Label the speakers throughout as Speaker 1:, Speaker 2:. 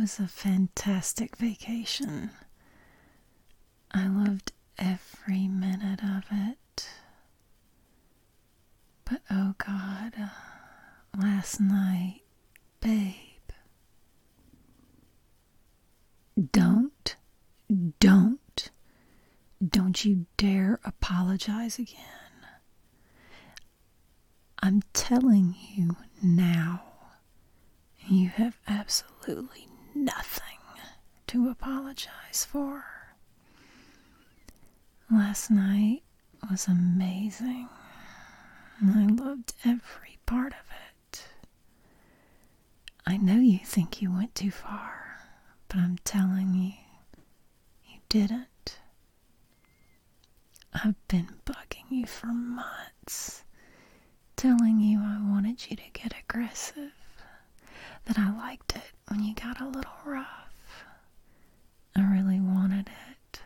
Speaker 1: was a fantastic vacation. I loved every minute of it. But oh God, last night, babe. Don't you dare apologize again. I'm telling you now, you have absolutely nothing to apologize for. Last night was amazing. I loved every part of it. I know you think you went too far, but I'm telling you, you didn't. I've been bugging you for months, telling you I wanted you to get aggressive, that I liked it when you got a little rough. I really wanted it.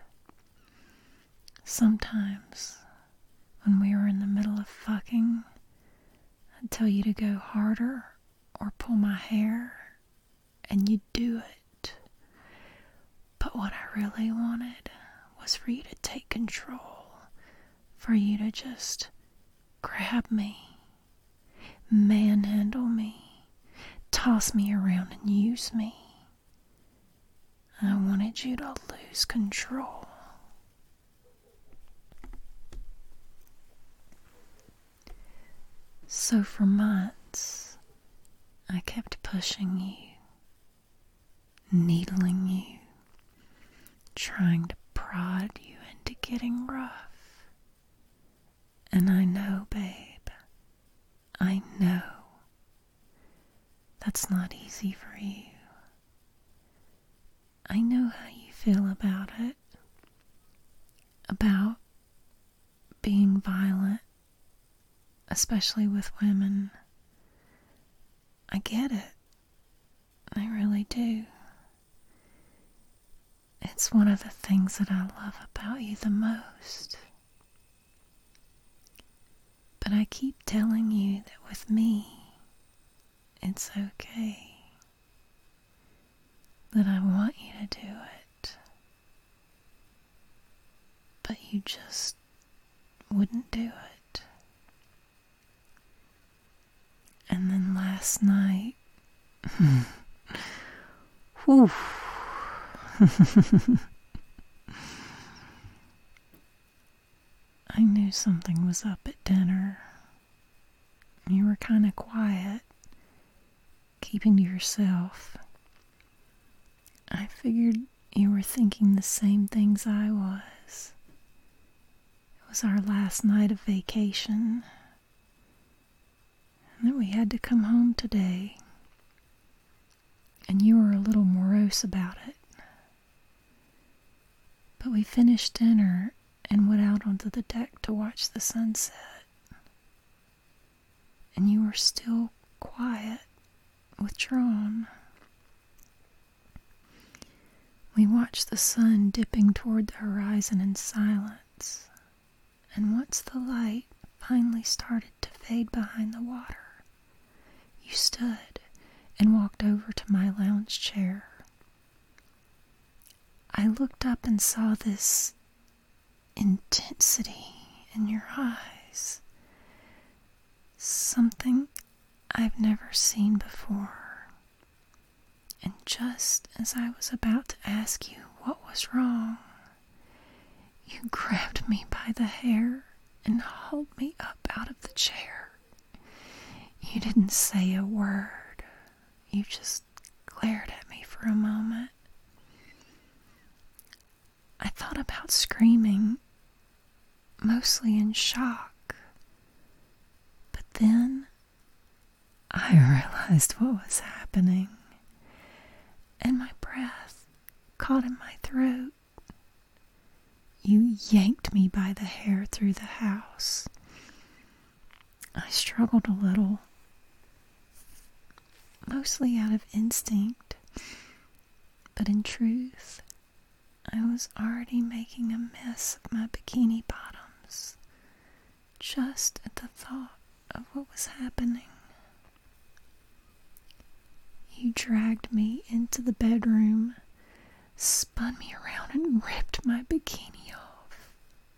Speaker 1: Sometimes, when we were in the middle of fucking, I'd tell you to go harder or pull my hair, and you'd do it. But what I really wanted was for you to take control, for you to just grab me, manhandle me, toss me around and use me. I wanted you to lose control. So for months, I kept pushing you, needling you, trying to prod you into getting rough. And I know, babe, I know that's not easy for you. I know how you feel about it, about being violent, especially with women. I get it. I really do. It's one of the things that I love about you the most. But I keep telling you that with me, it's okay. That I want you to do it. But you just wouldn't do it. And then last night, whew. I knew something was up at dinner. You were kind of quiet, keeping to yourself. I figured you were thinking the same things I was. It was our last night of vacation, and that we had to come home today. And you were a little morose about it. But we finished dinner and went out onto the deck to watch the sunset. And you were still quiet, withdrawn. We watched the sun dipping toward the horizon in silence. And once the light finally started to fade behind the water, you stood and walked over to my lounge chair. I looked up and saw this intensity in your eyes. Something I've never seen before. And just as I was about to ask you what was wrong, you grabbed me by the hair and hauled me up out of the chair. You didn't say a word. You just glared at me for a moment. I thought about screaming, mostly in shock. But then I realized what was happening, and my breath caught in my throat. You yanked me by the hair through the house. I struggled a little, mostly out of instinct, but in truth, I was already making a mess of my bikini bottoms, just at the thought of what was happening. You dragged me into the bedroom, spun me around, and ripped my bikini off.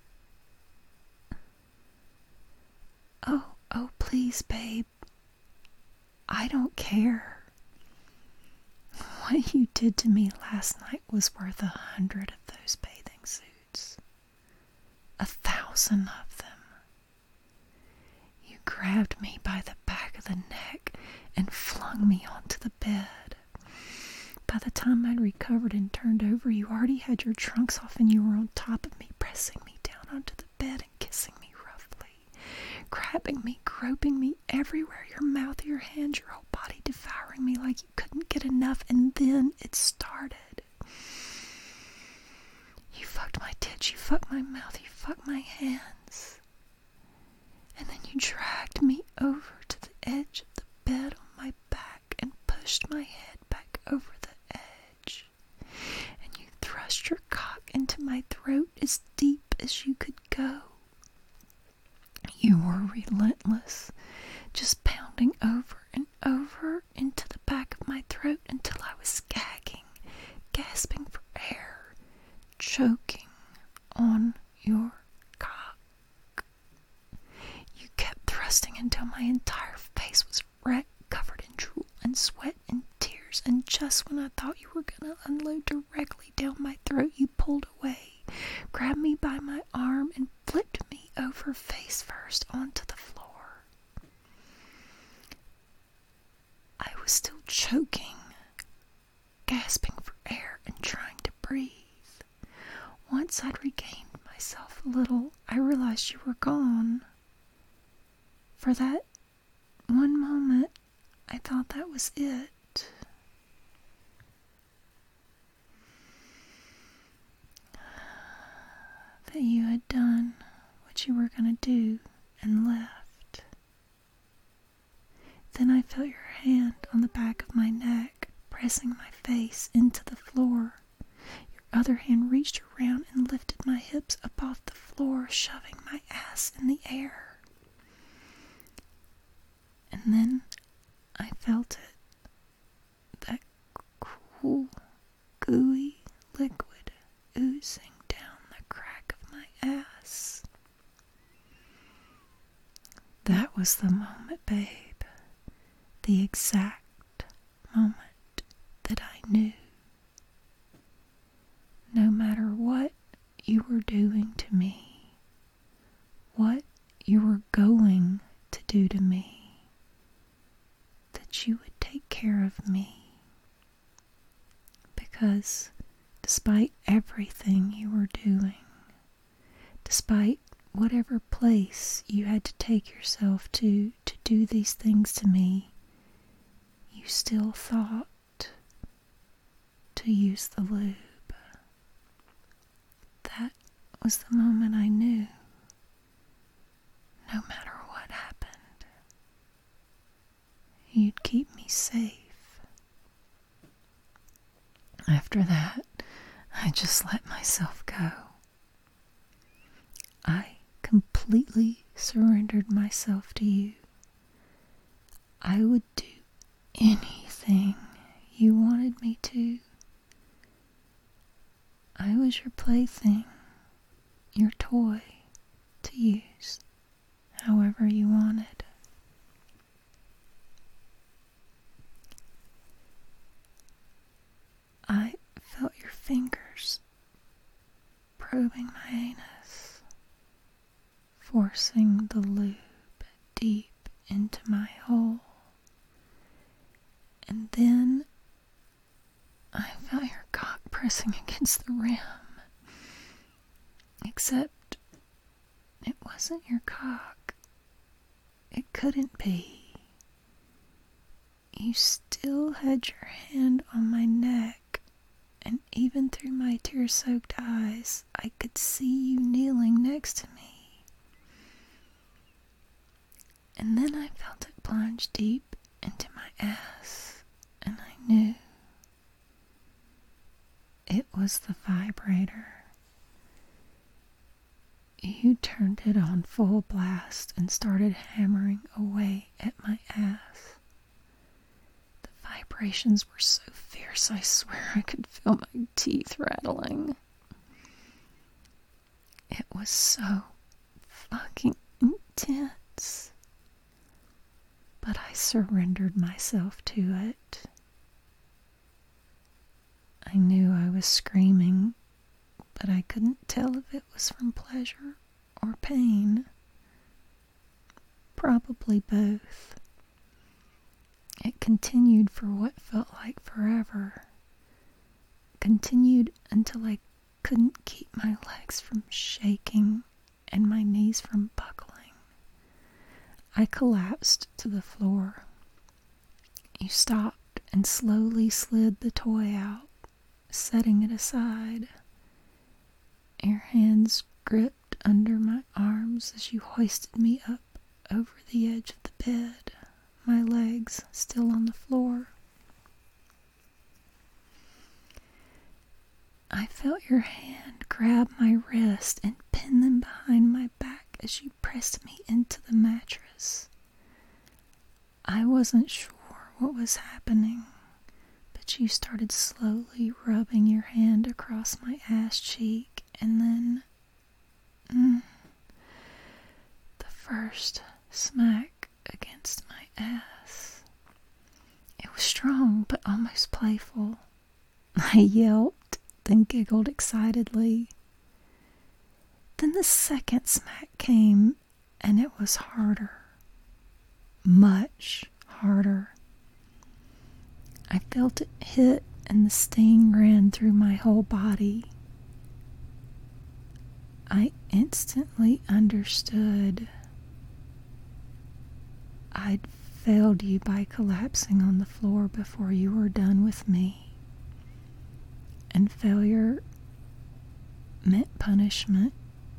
Speaker 1: Oh, please, babe. I don't care. What you did to me last night was worth 100 of those bathing suits. 1,000 of them. You grabbed me by the back of the neck and flung me onto the bed. By the time I'd recovered and turned over, you already had your trunks off and you were on top of me, pressing me down onto the bed and kissing me roughly, grabbing me, groping me everywhere, your mouth, your hands, your whole body devouring me like you couldn't get enough. And then it started. You fucked my tits, you fucked my mouth, you fucked my hands. And then you dragged me over to the edge of the bed on my back and pushed my head back over the edge. And you thrust your cock into my throat as deep as you could go. You were relentless, just pounding over and over into the back of my throat until I was gagging, gasping for air, choking on your cock. You kept thrusting until my entire face was wrecked, covered in drool and sweat and tears, and just when I thought you were going to unload directly down my throat, you pulled away, grabbed me by my arm, and flipped me over face first onto the floor. I was still choking, gasping for air and trying to breathe. Once I'd regained myself a little, I realized you were gone. For that one moment, I thought that was it. That you had done what you were going to do and left. Then I felt your hand on the back of my neck, pressing my face into the floor. Your other hand reached around and lifted my hips up off the floor, shoving my ass in the air. And then I felt it, that cool, gooey liquid oozing down the crack of my ass. That was the moment, babe, the exact moment that I knew. No matter what you were doing to me, what you were going to do to me, that you would take care of me. Because despite everything you were doing, despite whatever place you had to take yourself to do these things to me, you still thought to use the lube. That was the moment I knew, no matter what happened, you'd keep me safe. After that, I just let myself go. I completely surrendered myself to you. I would do anything you wanted me to. I was your plaything, your toy to use however you wanted. I felt your fingers probing my anus, forcing the lube deep into my hole. And then I felt your cock pressing against the rim. Except it wasn't your cock. It couldn't be. You still had your hand on my neck, and even through my tear-soaked eyes, I could see you kneeling next to me. And then I felt it plunge deep into my ass, and I knew it was the vibrator. You turned it on full blast and started hammering away at my ass. The vibrations were so fierce, I swear I could feel my teeth rattling. It was so fucking intense. But I surrendered myself to it. I knew I was screaming, but I couldn't tell if it was from pleasure or pain. Probably both. It continued for what felt like forever. Continued until I couldn't keep my legs from shaking and my knees from buckling. I collapsed to the floor. You stopped and slowly slid the toy out, setting it aside. Your hands gripped under my arms as you hoisted me up over the edge of the bed, my legs still on the floor. I felt your hand grab my wrist and pin them behind my back as you pressed me into the mattress. I wasn't sure what was happening, but you started slowly rubbing your hand across my ass cheek, and then the first smack against my ass. It was strong but almost playful. I yelped, then giggled excitedly. Then the second smack came, and it was harder. Much harder. I felt it hit, and the sting ran through my whole body. I instantly understood. I'd failed you by collapsing on the floor before you were done with me. And failure meant punishment.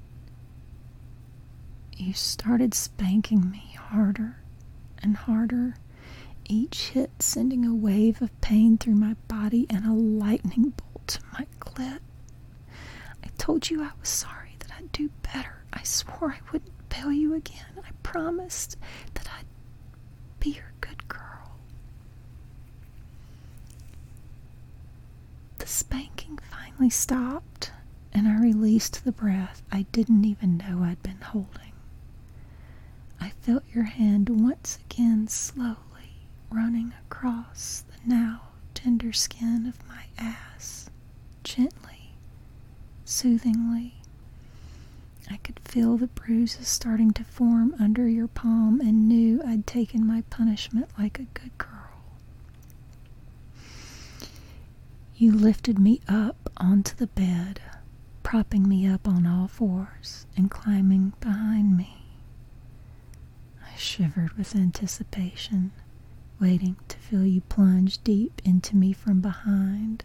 Speaker 1: You started spanking me harder and harder, each hit sending a wave of pain through my body and a lightning bolt to my clit. I told you I was sorry, that I'd do better. I swore I wouldn't fail you again. I promised that I'd be your good girl. The spanking finally stopped, and I released the breath I didn't even know I'd been holding. I felt your hand once again slowly running across the now tender skin of my ass, gently, soothingly. I could feel the bruises starting to form under your palm and knew I'd taken my punishment like a good girl. You lifted me up onto the bed, propping me up on all fours and climbing behind me. I shivered with anticipation, waiting to feel you plunge deep into me from behind.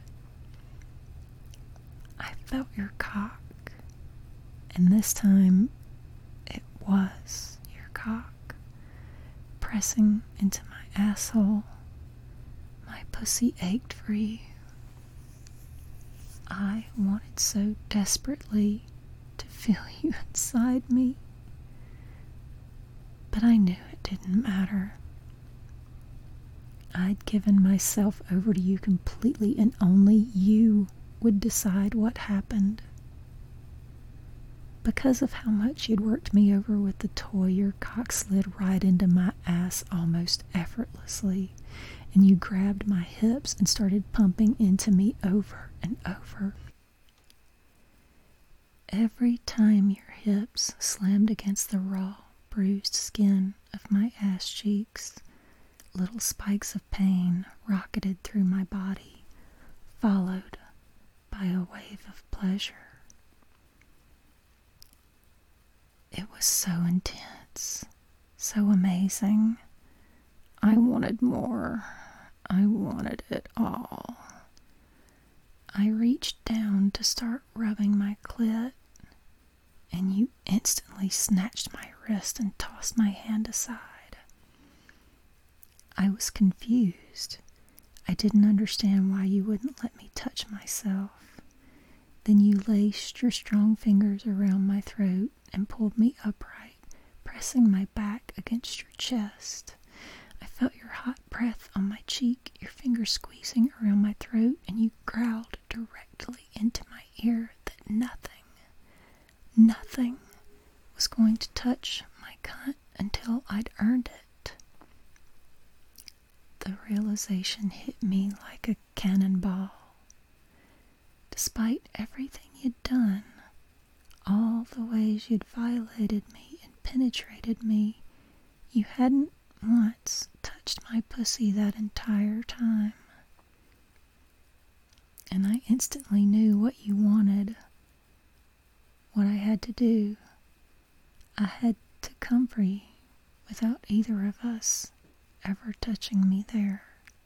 Speaker 1: I felt your cock, and this time it was your cock, pressing into my asshole. My pussy ached for you. I wanted so desperately to feel you inside me, but I knew it didn't matter. I'd given myself over to you completely, and only you would decide what happened. Because of how much you'd worked me over with the toy, your cock slid right into my ass almost effortlessly, and you grabbed my hips and started pumping into me over and over. Every time your hips slammed against the raw, bruised skin of my ass cheeks, little spikes of pain rocketed through my body, followed by a wave of pleasure. It was so intense, so amazing. I wanted more. I wanted it all. I reached down to start rubbing my clit, and you instantly snatched my wrist and tossed my hand aside. I was confused. I didn't understand why you wouldn't let me touch myself. Then you laced your strong fingers around my throat and pulled me upright, pressing my back against your chest. I felt your hot breath on my cheek, your fingers squeezing around my throat, and you growled directly into my ear that nothing was going to touch my cunt until I'd earned it. The realization hit me like a cannonball. Despite everything you'd done, all the ways you'd violated me and penetrated me, you hadn't once touched my pussy that entire time. And I instantly knew what you wanted, what I had to do. I had to come for you without either of us ever touching me there.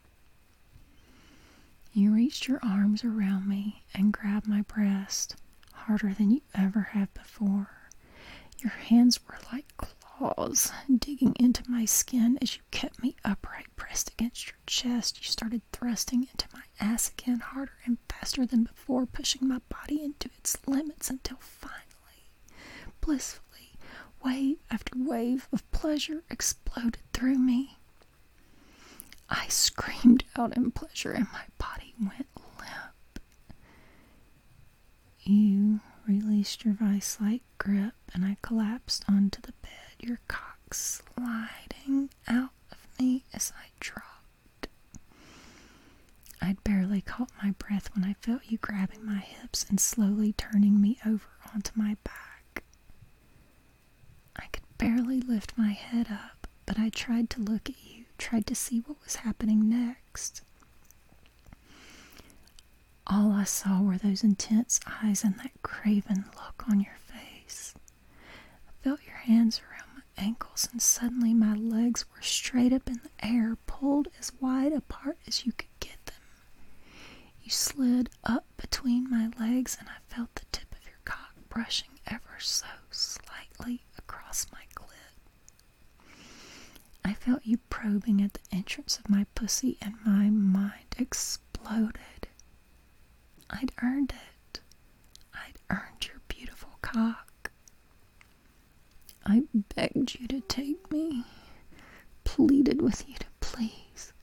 Speaker 1: You reached your arms around me and grabbed my breast harder than you ever have before. Your hands were like claws digging into my skin as you kept me upright, pressed against your chest. You started thrusting into my ass again, harder and faster than before, pushing my body into its limits until finally, blissfully, wave after wave of pleasure exploded through me. I screamed out in pleasure and my body went limp. You released your vice-like grip and I collapsed onto the bed, your cock sliding out of me as I dropped. I'd barely caught my breath when I felt you grabbing my hips and slowly turning me over onto my back. I could barely lift my head up, but I tried to look at you, tried to see what was happening next. All I saw were those intense eyes and that craven look on your face. I felt your hands around my ankles, and suddenly my legs were straight up in the air, pulled as wide apart as you could get them. You slid up between my legs, and I felt the tip of your cock brushing ever so slightly across my clit. I felt you probing at the entrance of my pussy, and my mind exploded. I'd earned it. I'd earned your beautiful cock. I begged you to take me, pleaded with you to please,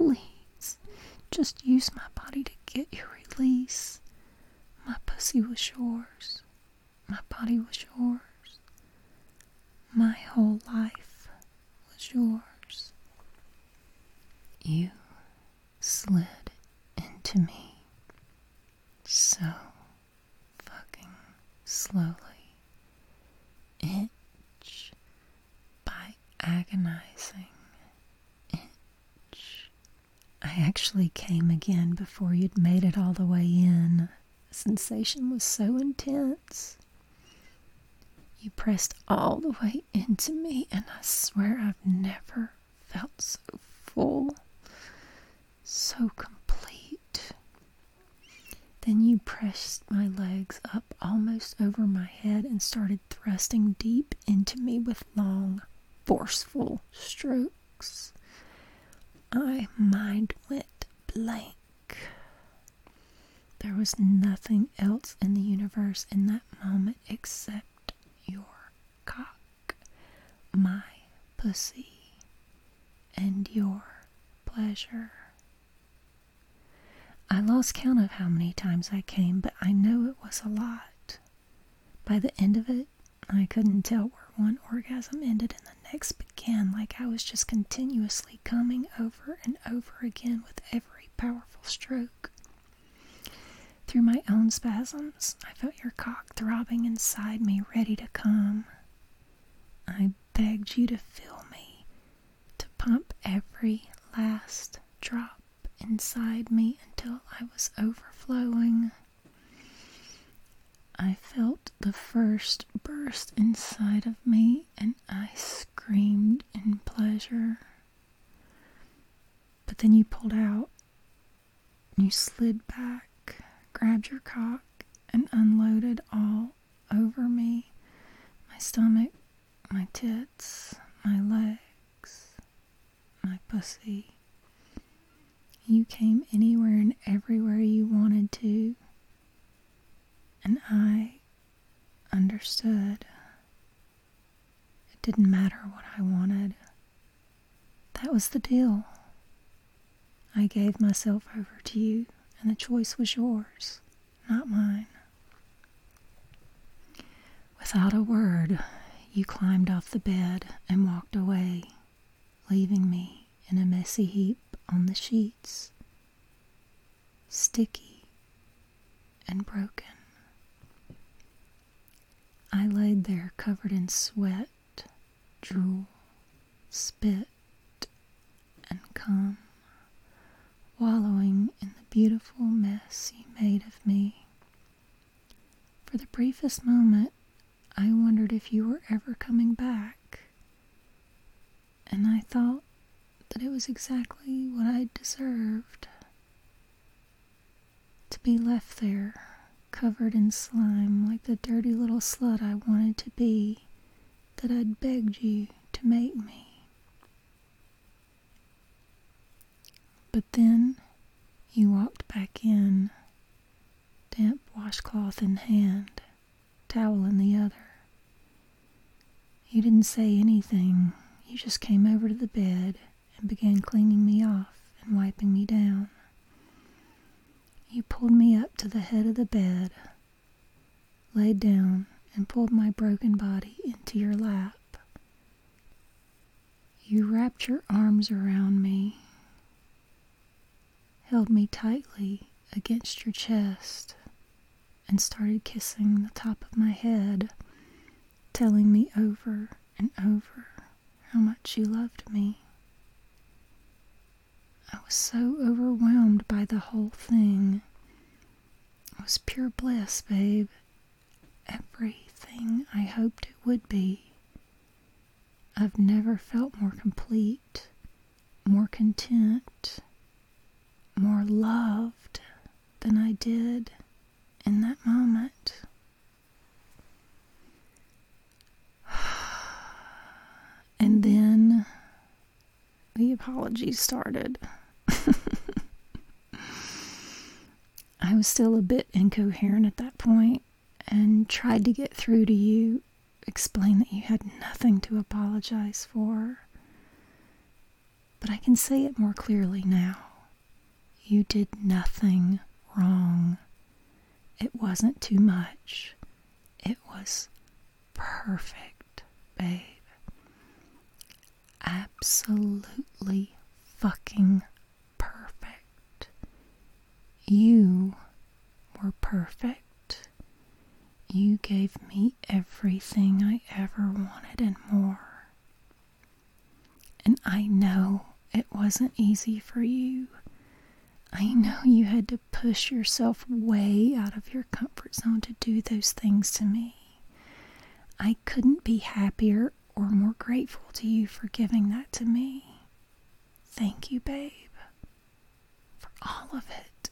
Speaker 1: just use my body to get your release. My pussy was yours. My body was yours. My whole life was yours. You slid into me so fucking slowly, inch by agonizing inch. I actually came again before you'd made it all the way in. The sensation was so intense. You pressed all the way into me, and I swear I've never felt so full, so complete. Then you pressed my legs up almost over my head and started thrusting deep into me with long, forceful strokes. My mind went blank. There was nothing else in the universe in that moment except your cock, my pussy, and your pleasure. I lost count of how many times I came, but I know it was a lot. By the end of it, I couldn't tell where one orgasm ended and the next began, like I was just continuously coming over and over again with every powerful stroke. Through my own spasms, I felt your cock throbbing inside me, ready to come. I begged you to fill me, to pump every last drop inside me until I was overflowing. I felt the first burst inside of me, and I screamed in pleasure. But then you pulled out. You slid back, grabbed your cock, and unloaded all over me. My stomach, my tits, my legs, my pussy. You came anywhere and everywhere you wanted to, and I understood. It didn't matter what I wanted. That was the deal. I gave myself over to you, and the choice was yours, not mine. Without a word, you climbed off the bed and walked away, leaving me in a messy heap on the sheets, sticky and broken. I laid there covered in sweat, drool, spit, and cum, wallowing in the beautiful mess you made of me. For the briefest moment, I wondered if you were ever coming back, and I thought that it was exactly what I deserved. To be left there, covered in slime like the dirty little slut I wanted to be, that I'd begged you to make me. But then you walked back in, damp washcloth in hand, towel in the other. You didn't say anything. You just came over to the bed and began cleaning me off and wiping me down. You pulled me up to the head of the bed, laid down, and pulled my broken body into your lap. You wrapped your arms around me, held me tightly against your chest, and started kissing the top of my head, telling me over and over how much you loved me. I was so overwhelmed by the whole thing. It was pure bliss, babe. Everything I hoped it would be. I've never felt more complete, more content, more loved than I did in that moment. And then the apologies started. I was still a bit incoherent at that point and tried to get through to you, explain that you had nothing to apologize for. But I can say it more clearly now. You did nothing wrong. It wasn't too much. It was perfect, babe. Absolutely fucking perfect. You were perfect. You gave me everything I ever wanted and more. And I know it wasn't easy for you. I know you had to push yourself way out of your comfort zone to do those things to me. I couldn't be happier or more grateful to you for giving that to me. Thank you, babe, for all of it.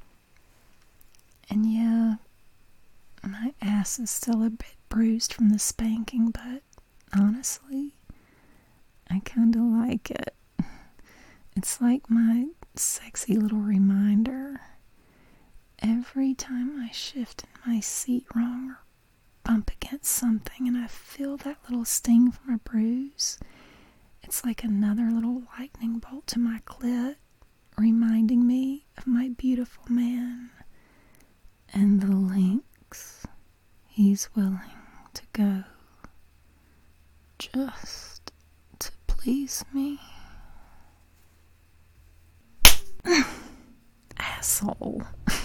Speaker 1: And yeah, my ass is still a bit bruised from the spanking, but honestly, I kinda like it. It's like my sexy little reminder. Every time I shift in my seat wrong or bump against something and I feel that little sting from a bruise, it's like another little lightning bolt to my clit, reminding me of my beautiful man and the lengths he's willing to go just to please me. Asshole.